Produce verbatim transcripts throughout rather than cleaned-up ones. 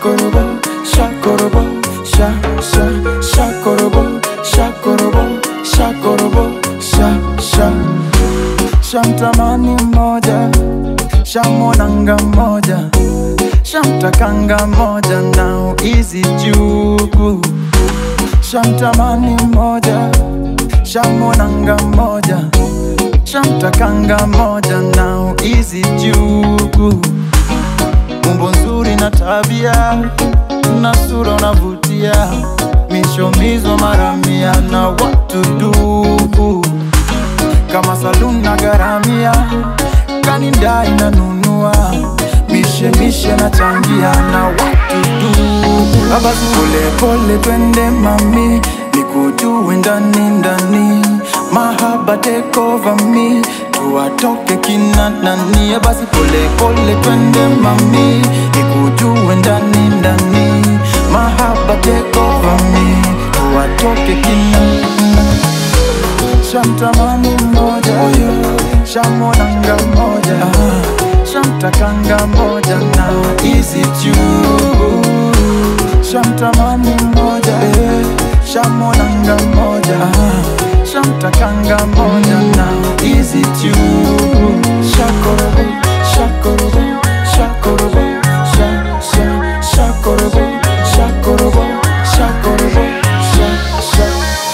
shakorobo, shakorobo, sha, sha, shakorobo, shakorobo, shakorobo, sha, sha. Shamtamani moja, shamonanga moja, shamtakanga moja, now easy juku. Shamtamani moja, shamonanga moja, shamtakanga moja, now easy juku. Umbo nzuri na tabia, na sura unavutia, mishomizo maramia na watu duku. Kama saluni na garamia, kanindai na nunua, mishe mishe na changia na watu duku. Abasi pole pole twende mami, nikujue ndani ndani, mahaba take over me, tuwatoke kina nani. Abasi pole pole twende mami, nikujue ndani ndani, mahaba take over me, tuwatoke kina nani. Shamtamani moja, shamonanga moja, shamtakanga moja, na easy juku. Shamtamani moja, shamonanga moja, shamtakanga moja, na easy juku. Shakorobo, shakorobo, shakorobo, sha, sha, shakorobo, shakorobo, shakorobo, sha, sha.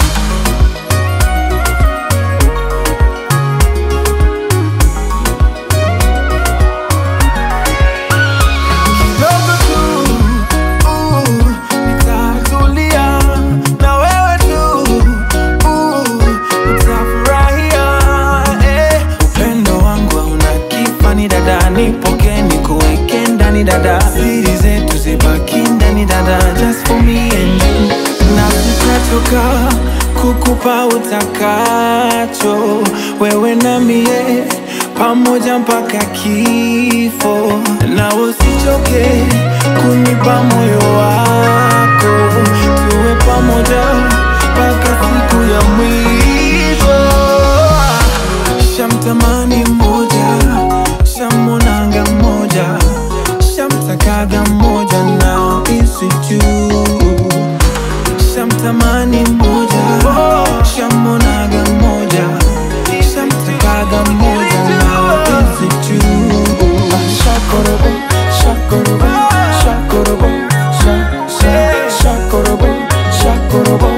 Nipoke nikuweke ndani dada, siri zetu zibaki ndani dada, just for me and you. Na sitachoka kukupa utakacho, wewe na mie pamoja mpaka kifo. Na usichoke kunipa moyo wako, tuwe pamoja mpaka siku ya mwisho. Shamtamani moja, shamonanga moja, shamtakaga moja, now easy juku. Shamtamani moja, shamonaga moja, shamtakaga moja, now easy juku. Shakorobo, shakorobo, shakorobo, sha, sha, shakorobo, shakorobo.